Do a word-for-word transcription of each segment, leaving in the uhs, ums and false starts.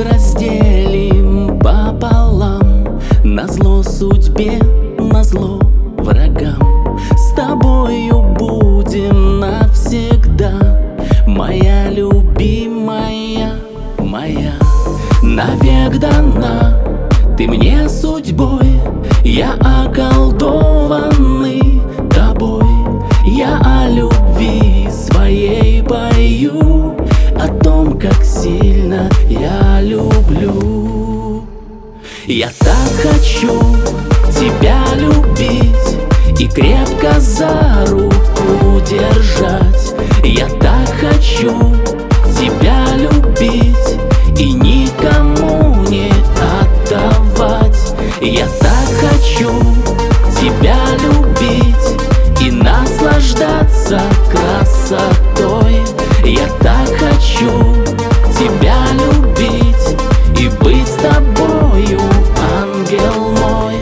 разделим пополам, назло судьбе, назло врагам. С тобою будем навсегда, моя любимая, моя. Навек дана ты мне судьбой, я околдованный тобой. Я о любви своей пою, о том, как сильно я люблю. Я так хочу тебя любить и крепко за руку держать. Я так хочу тебя любить и никому не отдавать. Я так хочу тебя любить и наслаждаться красотой. Я так хочу тебя любить и быть с тобою, ангел мой.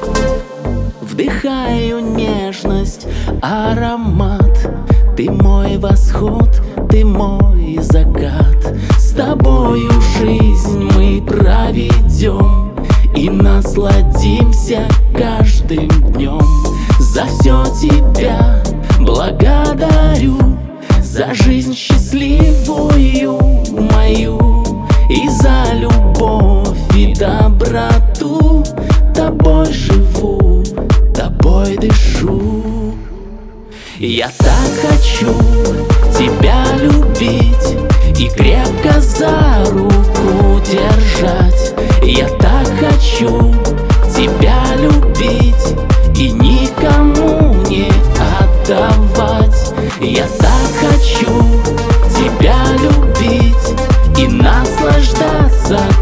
Вдыхаю нежность, аромат. Ты мой восход, ты мой закат. С тобою жизнь мы проведем и насладимся каждым днем. За все тебя благодарю, за жизнь счастливую мою и за любовь и доброту. Тобой живу, тобой дышу. Я так хочу тебя любить и крепко за руку держать. Я так хочу тебя любить и никому не отдавать. Я так хочу тебя любить и наслаждаться